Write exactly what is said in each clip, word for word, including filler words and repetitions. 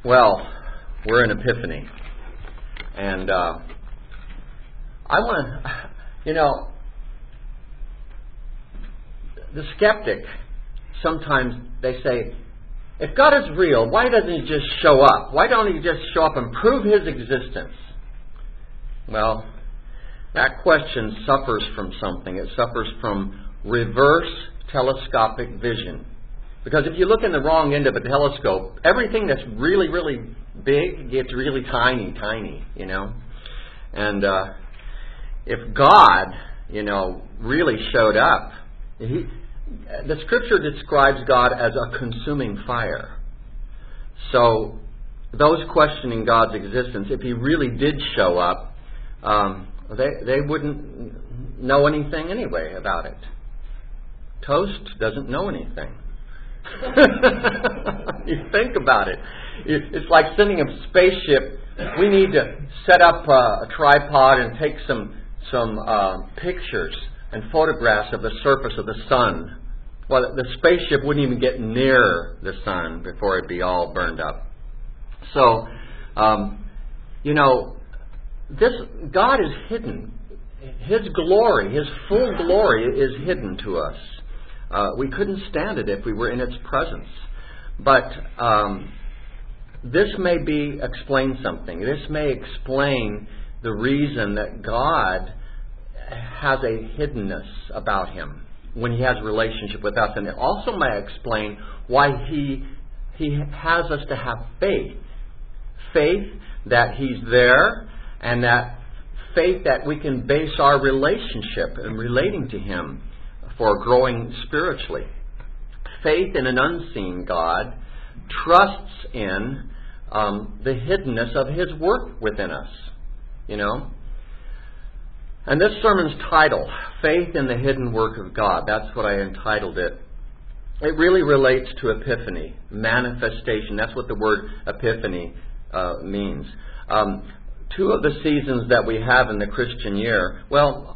Well, we're in Epiphany, and uh, I want to, you know, the skeptic, sometimes they say, if God is real, why doesn't He just show up? Why don't He just show up and prove His existence? Well, that question suffers from something. It suffers from reverse telescopic vision. Because if you look in the wrong end of a telescope, everything that's really, really big gets really tiny, tiny, you know. And uh, if God, you know, really showed up, he, the Scripture describes God as a consuming fire. So those questioning God's existence, if He really did show up, um, they, they wouldn't know anything anyway about it. Toast doesn't know anything. You think about it. It's like sending a spaceship. We need to set up a, a tripod and take some some uh, pictures and photographs of the surface of the sun. Well, the spaceship wouldn't even get near the sun before it'd be all burned up. So, um, you know, this God is hidden. His glory, His full glory, is hidden to us. Uh, we couldn't stand it if we were in its presence. But um, this may be explain something. This may explain the reason that God has a hiddenness about Him when He has a relationship with us. And it also may explain why He He has us to have faith. Faith that He's there, and that faith that we can base our relationship and relating to Him for growing spiritually. Faith in an unseen God trusts in um, the hiddenness of His work within us. You know? And this sermon's title, Faith in the Hidden Work of God, that's what I entitled it. It really relates to Epiphany, manifestation. That's what the word Epiphany uh, means. Um, two of the seasons that we have in the Christian year, well,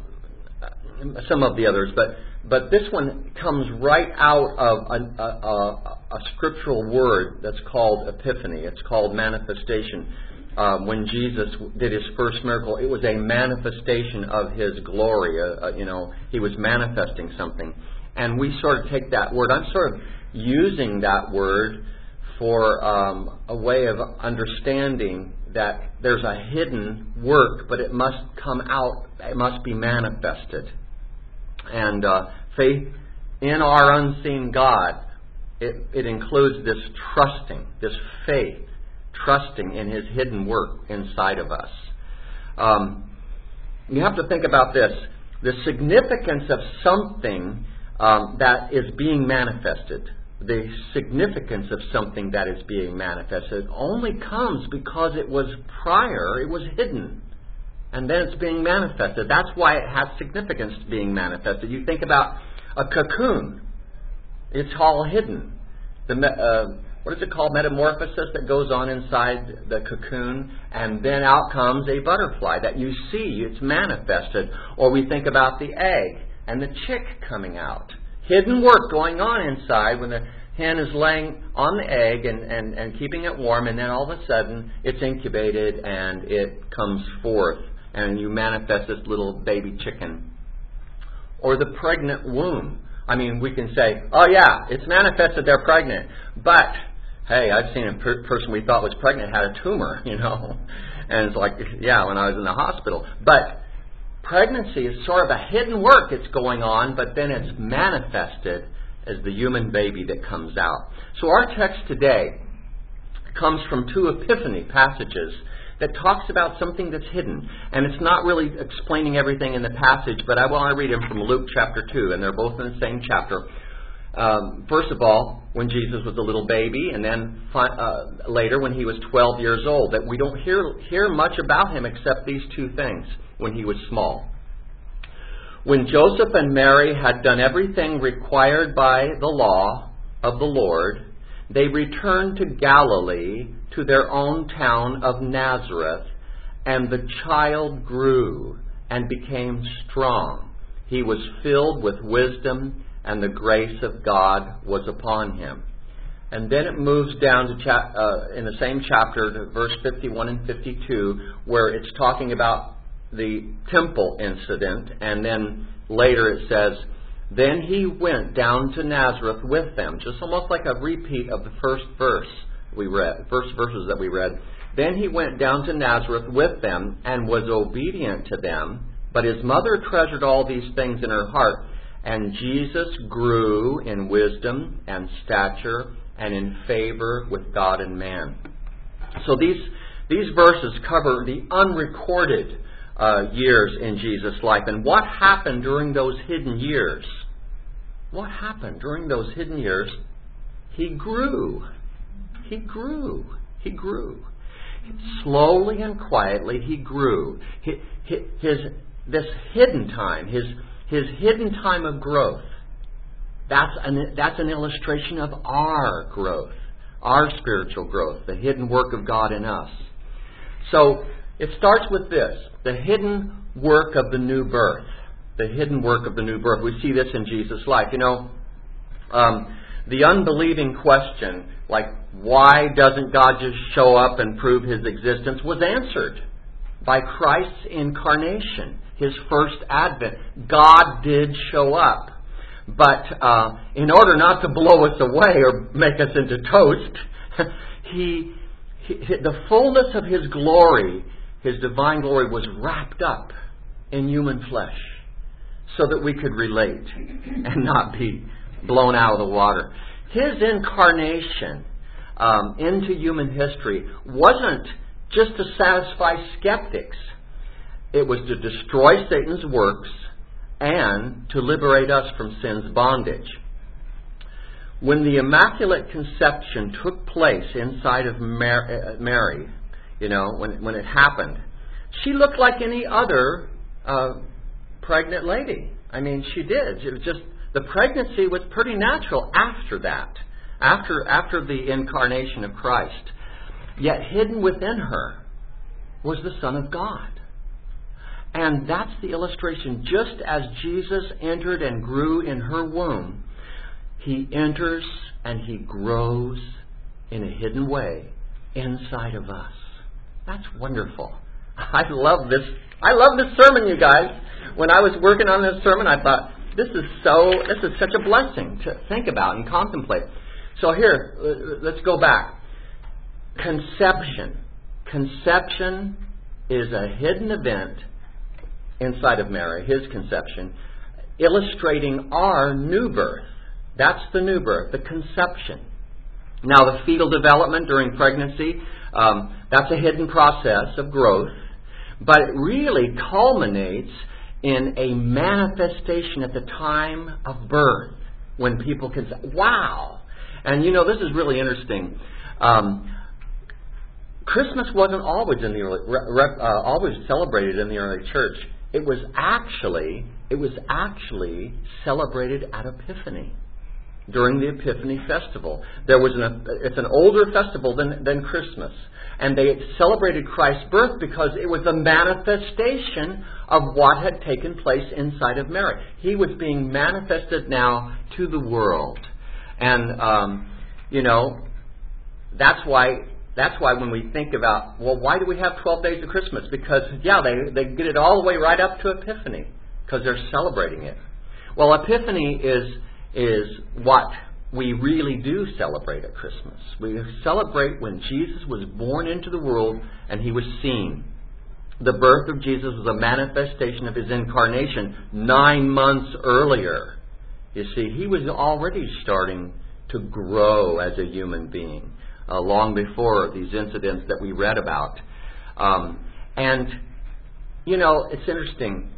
some of the others, but But this one comes right out of a, a, a, a scriptural word that's called Epiphany. It's called manifestation. Uh, when Jesus did His first miracle, it was a manifestation of His glory. Uh, uh, you know, He was manifesting something. And we sort of take that word. I'm sort of using that word for um, a way of understanding that there's a hidden work, but it must come out. It must be manifested. And uh, faith in our unseen God, it, it includes this trusting, this faith, trusting in His hidden work inside of us. Um, you have to think about this. The significance of something um, that is being manifested, the significance of something that is being manifested only comes because it was prior, it was hidden. And then it's being manifested. That's why it has significance being manifested. You think about a cocoon. It's all hidden. The uh, what is it called? Metamorphosis that goes on inside the cocoon. And then out comes a butterfly that you see. It's manifested. Or we think about the egg and the chick coming out. Hidden work going on inside when the hen is laying on the egg and, and, and keeping it warm. And then all of a sudden it's incubated and it comes forth. And you manifest this little baby chicken. Or the pregnant womb. I mean, we can say, oh yeah, it's manifested they're pregnant. But, hey, I've seen a per- person we thought was pregnant had a tumor, you know. And it's like, yeah, when I was in the hospital. But pregnancy is sort of a hidden work that's going on, but then it's manifested as the human baby that comes out. So our text today comes from two Epiphany passages that talks about something that's hidden. And it's not really explaining everything in the passage, but I want to read them from Luke chapter two, and they're both in the same chapter. Um, first of all, when Jesus was a little baby, and then uh, later when He was twelve years old. That we don't hear, hear much about Him except these two things, when He was small. When Joseph and Mary had done everything required by the law of the Lord, they returned to Galilee, to their own town of Nazareth, and the child grew and became strong. He was filled with wisdom, and the grace of God was upon Him. And then it moves down to cha- uh, in the same chapter to verse fifty-one and fifty-two, where it's talking about the temple incident. And then later it says, then he went down to Nazareth with them. Just almost like a repeat of the first verse we read, first verses that we read. Then he went down to Nazareth with them and was obedient to them. But his mother treasured all these things in her heart. And Jesus grew in wisdom and stature and in favor with God and man. So these these verses cover the unrecorded uh, years in Jesus' life. And what happened during those hidden years? What happened during those hidden years? He grew. He grew. He grew. Slowly and quietly, he grew. His, his this hidden time, his his hidden time of growth. That's an that's an illustration of our growth, our spiritual growth, the hidden work of God in us. So it starts with this: the hidden work of the new birth. The hidden work of the new birth. We see this in Jesus' life. You know, um, the unbelieving question, like, why doesn't God just show up and prove His existence, was answered by Christ's incarnation, His first advent. God did show up. But uh, in order not to blow us away or make us into toast, he, he, the fullness of His glory, His divine glory, was wrapped up in human flesh, so that we could relate and not be blown out of the water. His incarnation um, into human history wasn't just to satisfy skeptics. It was to destroy Satan's works and to liberate us from sin's bondage. When the Immaculate Conception took place inside of Mary, you know, when, when it happened, she looked like any other uh, pregnant lady. I mean, she did. It was just, the pregnancy was pretty natural after that, after after the incarnation of Christ. Yet hidden within her was the Son of God. And that's the illustration. Just as Jesus entered and grew in her womb, He enters and He grows in a hidden way inside of us. That's wonderful. I love this. I love this sermon, you guys. When I was working on this sermon, I thought, this is so, this is such a blessing to think about and contemplate. So here, let's go back. Conception. Conception is a hidden event inside of Mary, His conception, illustrating our new birth. That's the new birth, the conception. Now, the fetal development during pregnancy, um, that's a hidden process of growth, but it really culminates in a manifestation at the time of birth, when people can say, wow. And you know, this is really interesting. Um, Christmas wasn't always in the early, uh, always celebrated in the early church. It was actually, it was actually celebrated at Epiphany, during the Epiphany festival. There was an, it's an older festival than, than Christmas. And they celebrated Christ's birth because it was a manifestation of what had taken place inside of Mary. He was being manifested now to the world. And, um, you know, that's why that's why when we think about, well, why do we have twelve days of Christmas? Because, yeah, they, they get it all the way right up to Epiphany, because they're celebrating it. Well, Epiphany is is what we really do celebrate at Christmas. We celebrate when Jesus was born into the world and He was seen. The birth of Jesus was a manifestation of His incarnation nine months earlier. You see, He was already starting to grow as a human being, uh, long before these incidents that we read about. Um, and, you know, it's interesting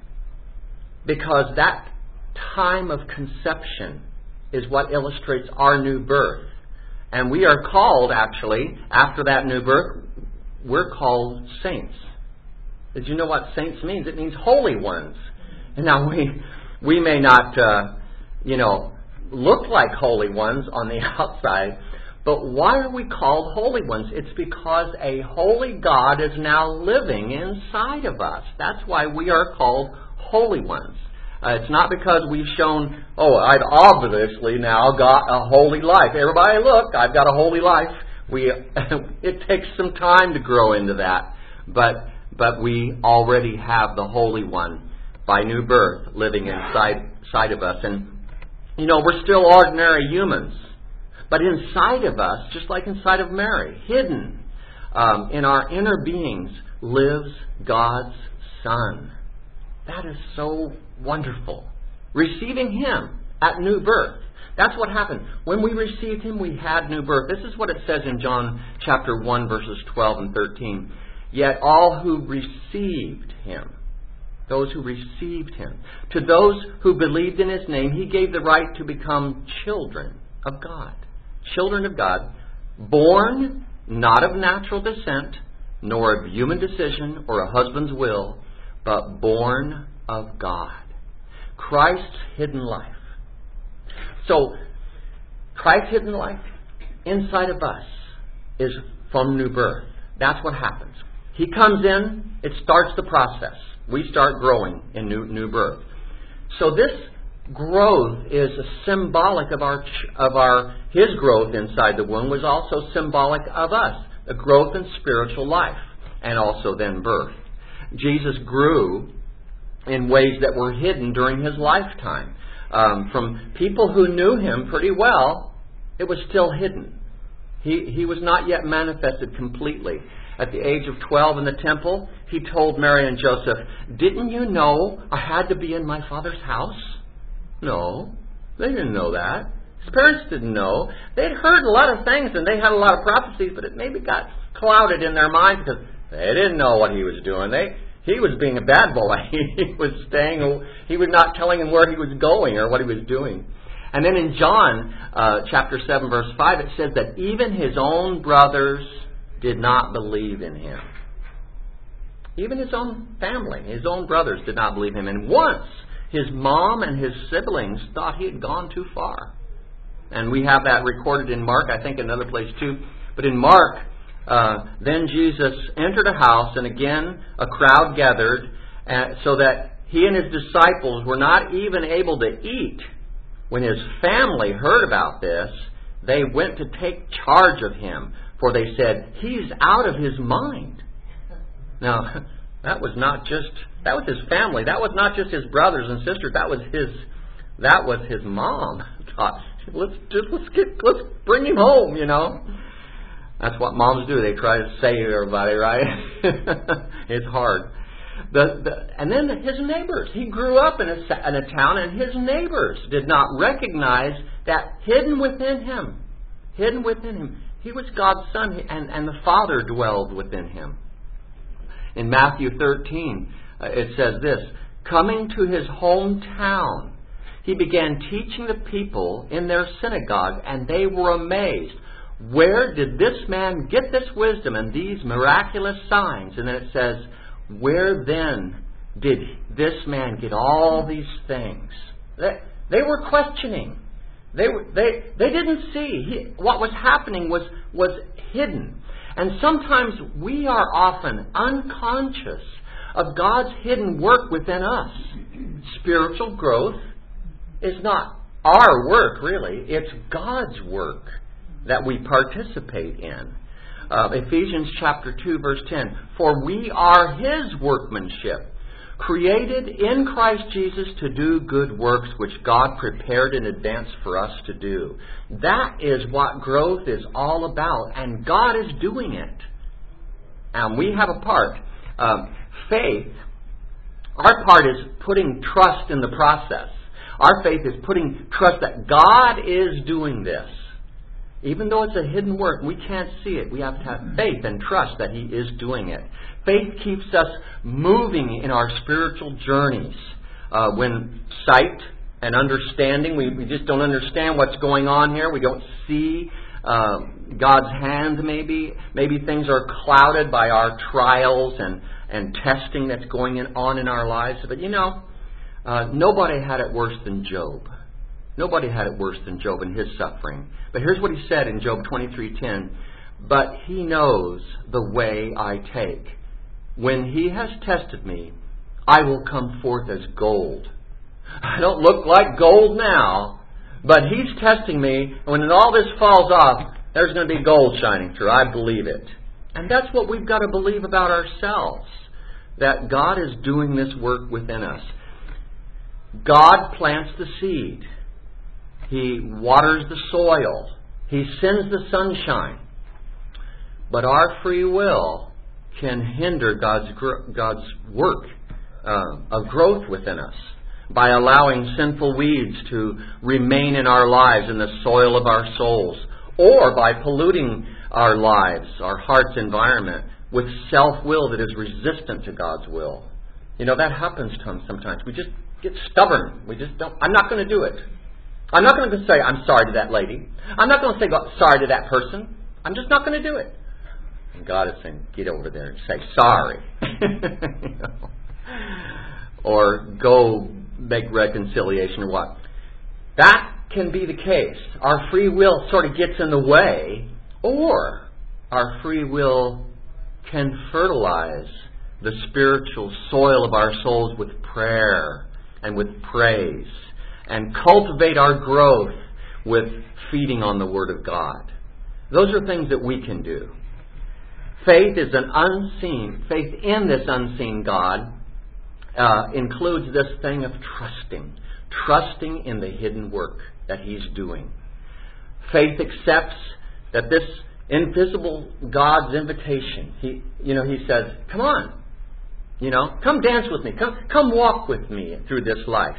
because that time of conception is what illustrates our new birth. And we are called, actually, after that new birth, we're called saints. Did you know what saints means? It means holy ones. And now we we may not, uh, you know, look like holy ones on the outside, but why are we called holy ones? It's because a holy God is now living inside of us. That's why we are called holy ones. Uh, it's not because we've shown, oh, I've obviously now got a holy life. Everybody, look, I've got a holy life. We it takes some time to grow into that, but but we already have the Holy One by new birth living inside, inside of us. And, you know, we're still ordinary humans. But inside of us, just like inside of Mary, hidden um, in our inner beings, lives God's Son. That is so wonderful. Receiving Him at new birth. That's what happened. When we received Him, we had new birth. This is what it says in John chapter one, verses twelve and thirteen. Yet all who received Him, those who received Him, to those who believed in His name, He gave the right to become children of God. Children of God, born not of natural descent, nor of human decision or a husband's will, but born of God. Christ's hidden life. So, Christ's hidden life inside of us is from new birth. That's what happens. He comes in, it starts the process. We start growing in new, new birth. So this growth is symbolic of our of our His growth inside the womb was also symbolic of us, a growth in spiritual life, and also then birth. Jesus grew in ways that were hidden during His lifetime. Um, from people who knew Him pretty well, it was still hidden. He he was not yet manifested completely. At the age of twelve in the temple, He told Mary and Joseph, "Didn't you know I had to be in my Father's house?" No, they didn't know that. His parents didn't know. They'd heard a lot of things and they had a lot of prophecies, but it maybe got clouded in their minds because they didn't know what He was doing. They He was being a bad boy. He was staying. He was not telling them where He was going or what He was doing. And then in John uh, chapter seven, verse five, it says that even His own brothers did not believe in Him. Even His own family, His own brothers did not believe Him. And once His mom and His siblings thought He had gone too far. And we have that recorded in Mark, I think another place too. But in Mark, uh, then Jesus entered a house, and again a crowd gathered, uh, so that He and His disciples were not even able to eat. When His family heard about this, they went to take charge of Him, for they said, "He's out of his mind." Now, that was not just, that was His family. That was not just His brothers and sisters. That was His, that was His mom. Thought, let's just, let's get, let's bring Him home, you know. That's what moms do. They try to save everybody, right? It's hard. The, the, and then His neighbors. He grew up in a, in a town, and His neighbors did not recognize that hidden within Him, hidden within Him, He was God's Son, and, and the Father dwelled within Him. In Matthew thirteen, uh, it says this, coming to His hometown, He began teaching the people in their synagogue, and they were amazed. Where did this man get this wisdom and these miraculous signs? And then it says, where then did this man get all these things? They, they were questioning. They were, they they didn't see. He, what was happening was was hidden. And sometimes we are often unconscious of God's hidden work within us. Spiritual growth is not our work, really. It's God's work that we participate in. Uh, Ephesians chapter two, verse ten. For we are His workmanship, created in Christ Jesus to do good works which God prepared in advance for us to do. That is what growth is all about, and God is doing it. And we have a part. Um, faith, our part is putting trust in the process. Our faith is putting trust that God is doing this. Even though it's a hidden work, we can't see it. We have to have faith and trust that He is doing it. Faith keeps us moving in our spiritual journeys. Uh, when sight and understanding, we, we just don't understand what's going on here. We don't see uh, God's hand maybe. Maybe things are clouded by our trials and, and testing that's going in, on in our lives. But you know, uh, nobody had it worse than Job. Nobody had it worse than Job in his suffering. But here's what he said in Job twenty-three ten. But He knows the way I take. When He has tested me, I will come forth as gold. I don't look like gold now, but He's testing me. And when all this falls off, there's going to be gold shining through. I believe it. And that's what we've got to believe about ourselves, that God is doing this work within us. God plants the seed. He waters the soil. He sends the sunshine. But our free will can hinder God's God's work uh, of growth within us by allowing sinful weeds to remain in our lives, in the soil of our souls, or by polluting our lives, our heart's environment, with self-will that is resistant to God's will. You know, that happens to us sometimes. We just get stubborn. We just don't, I'm not going to do it. I'm not going to say, I'm sorry to that lady. I'm not going to say sorry to that person. I'm just not going to do it. And God is saying, get over there and say sorry. You know? Or go make reconciliation or what. That can be the case. Our free will sort of gets in the way, or our free will can fertilize the spiritual soil of our souls with prayer and with praise, and cultivate our growth with feeding on the Word of God. Those are things that we can do. Faith is an unseen, faith in this unseen God uh, includes this thing of trusting. Trusting in the hidden work that He's doing. Faith accepts that this invisible God's invitation, He, you know, He says, come on, you know, come dance with me, come, come walk with me through this life.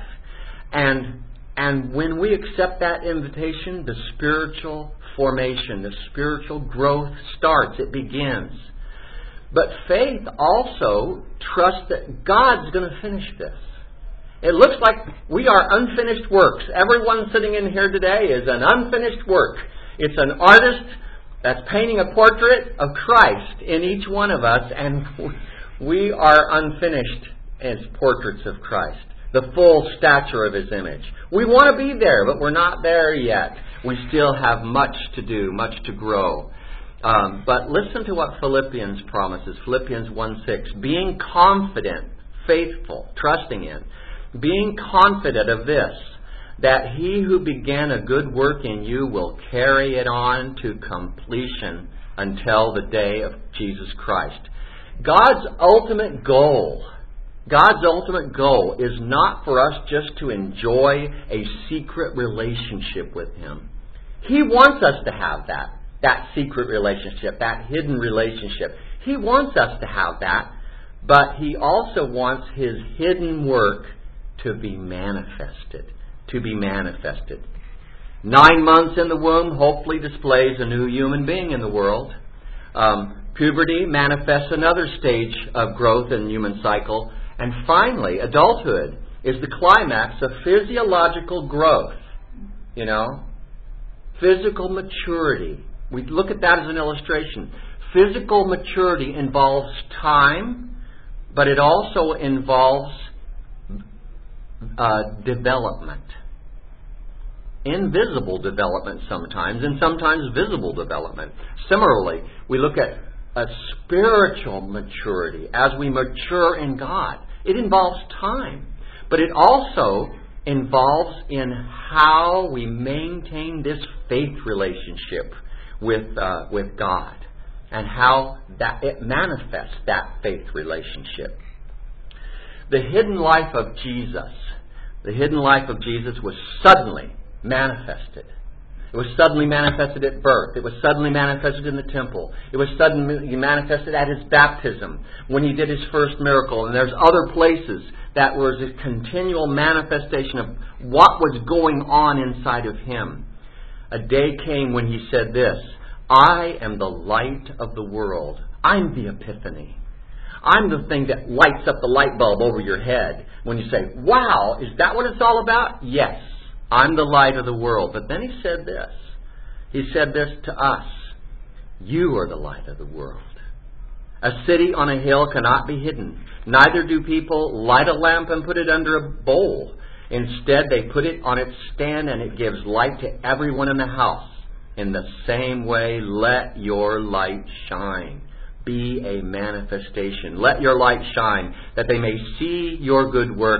And and when we accept that invitation, the spiritual formation, the spiritual growth starts. It begins. But faith also trusts that God's going to finish this. It looks like we are unfinished works. Everyone sitting in here today is an unfinished work. It's an artist that's painting a portrait of Christ in each one of us, and we are unfinished as portraits of Christ, the full stature of His image. We want to be there, but we're not there yet. We still have much to do, much to grow. Um, but listen to what Philippians promises. Philippians one six. Being confident, faithful, trusting in, being confident of this, that He who began a good work in you will carry it on to completion until the day of Jesus Christ. God's ultimate goal, God's ultimate goal is not for us just to enjoy a secret relationship with Him. He wants us to have that, that secret relationship, that hidden relationship. He wants us to have that, but He also wants His hidden work to be manifested. To be manifested. Nine months in the womb hopefully displays a new human being in the world. Um, puberty manifests another stage of growth in the human cycle. And finally, adulthood is the climax of physiological growth. You know? Physical maturity. We look at that as an illustration. Physical maturity involves time, but it also involves uh, development. Invisible development sometimes, and sometimes visible development. Similarly, we look at a spiritual maturity as we mature in God. It involves time, but it also involves in how we maintain this faith relationship with uh, with God, and how that it manifests that faith relationship. The hidden life of Jesus, the hidden life of Jesus was suddenly manifested. It was suddenly manifested at birth. It was suddenly manifested in the temple. It was suddenly manifested at His baptism when He did His first miracle. And there's other places that was a continual manifestation of what was going on inside of Him. A day came when He said this, I am the light of the world. I'm the epiphany. I'm the thing that lights up the light bulb over your head when you say, wow, is that what it's all about? Yes. I'm the light of the world. But then He said this. He said this to us. You are the light of the world. A city on a hill cannot be hidden. Neither do people light a lamp and put it under a bowl. Instead, they put it on its stand and it gives light to everyone in the house. In the same way, let your light shine. Be a manifestation. Let your light shine that they may see your good works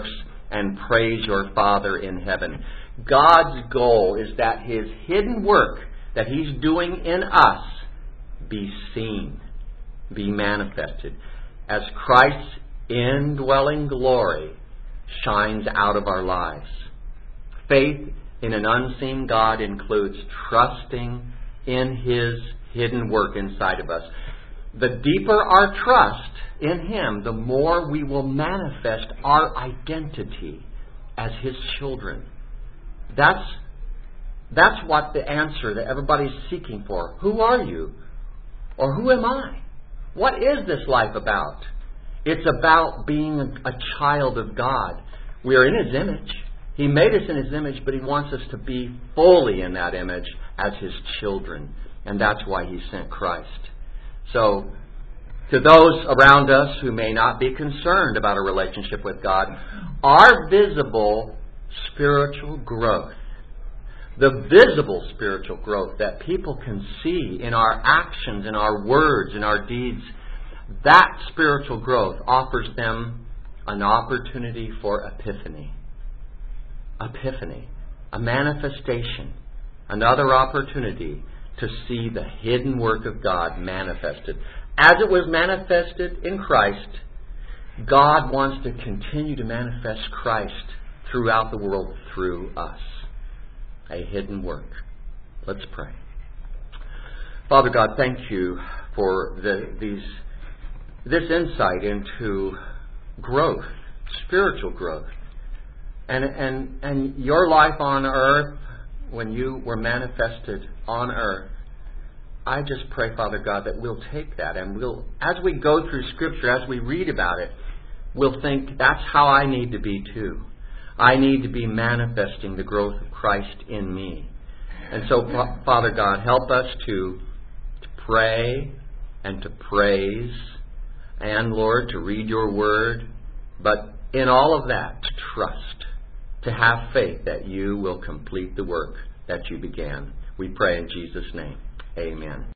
and praise your Father in heaven. God's goal is that His hidden work that He's doing in us be seen, be manifested, as Christ's indwelling glory shines out of our lives. Faith in an unseen God includes trusting in His hidden work inside of us. The deeper our trust in Him, the more we will manifest our identity as His children. That's, that's what the answer that everybody's seeking for. Who are you? Or who am I? What is this life about? It's about being a, a child of God. We are in His image. He made us in His image, but He wants us to be fully in that image as His children. And that's why He sent Christ. So, to those around us who may not be concerned about a relationship with God, our visible spiritual growth, the visible spiritual growth that people can see in our actions, in our words, in our deeds, that spiritual growth offers them an opportunity for epiphany. Epiphany. A manifestation. Another opportunity to see the hidden work of God manifested. As it was manifested in Christ, God wants to continue to manifest Christ throughout the world through us. A hidden work. Let's pray. Father God, thank you for the, these, this insight into growth, spiritual growth. And, and, and your life on earth, when you were manifested on earth, I just pray, Father God, that we'll take that and we'll, as we go through Scripture, as we read about it, we'll think, that's how I need to be too. I need to be manifesting the growth of Christ in me. And so, Father God, help us to, to pray and to praise and, Lord, to read your word, but in all of that, to trust, to have faith that you will complete the work that you began. We pray in Jesus' name. Amen.